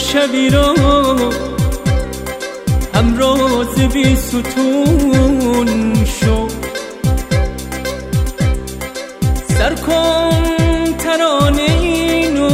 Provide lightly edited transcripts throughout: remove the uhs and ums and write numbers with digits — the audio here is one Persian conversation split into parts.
شبی را همراز بی ستون شو، سر کن ترانه اینو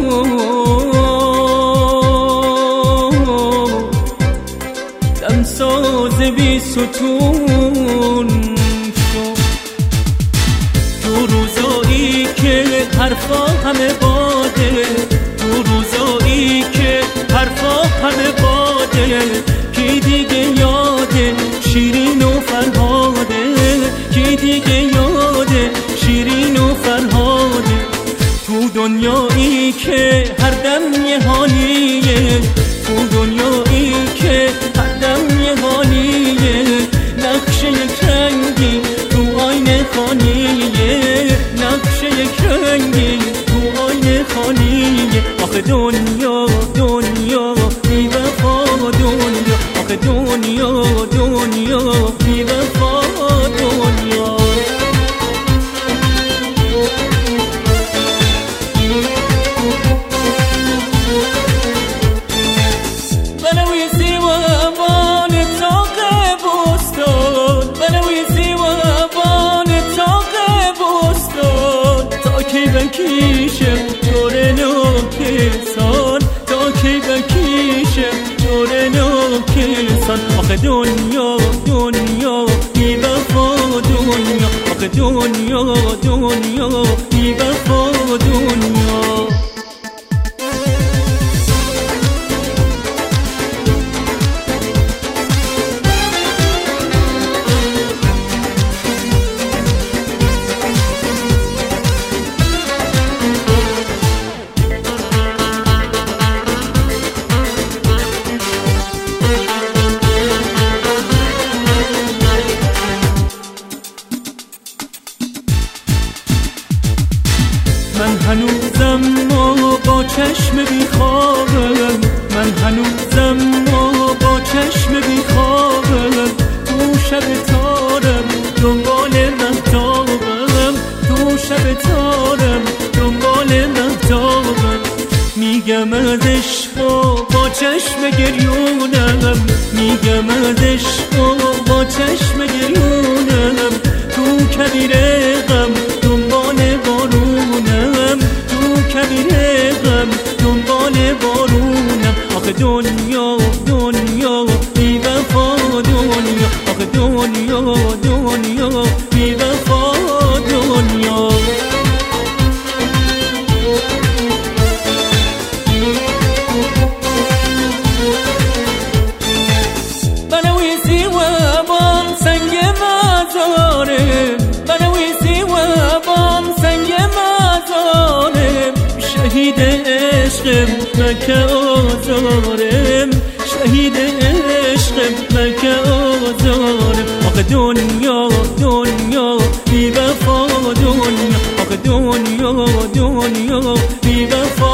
دمساز بی ستون شو. تو روزایی که حرفا همه باده، تو روزایی که حرفا همه باده، کی دیگه یاده شیرین و فرهاده، کی دیگه یاده شیرین و فرهاده. تو دنیایی که هر دم یه حالیه، تو دنیایی که هر دم یه حالیه، نقش یک رنگی تو آینه خانیه، نقش یک رنگی تو آینه خانیه. آخه دنیا دنیا بی وفا دنیا، آخه دنیا دنیا بی وفا دنیا. بنویسی و بان تاق بستان، بنویسی و بان تاق بستان، تا کی بکیشم جور نوکسان، تا کی بکیشم جور نوکسان. آخه دنیا دنیا بی وفا دنیا، آخه دنیا دنیا بی وفا دنیا. من هنوزم با چشم بیخوابم، من هنوزم با چشم بیخوابم، تو شب تارم دنبال مهتابم، تو شب تارم دنبال مهتابم. میگم از عشق با چشم گریونم، میگم از عشق با چشم گریونم، تو کبیر غم دنبال بارونم، تو کبیر غم دنبال بارونم. آخه دنیا دنیا بی وفا دنیا، آخه دنیا دنیا بی وفا دنیا. بنویسی و بان سنگ مزارم، بنویسی و بان سنگ مزارم، شهید عشقم مکه آزارم، شهید عشقم مکه آزارم. آخه دنیا دنیا بی وفا دنیا، آخه دنیا دنیا بی وفا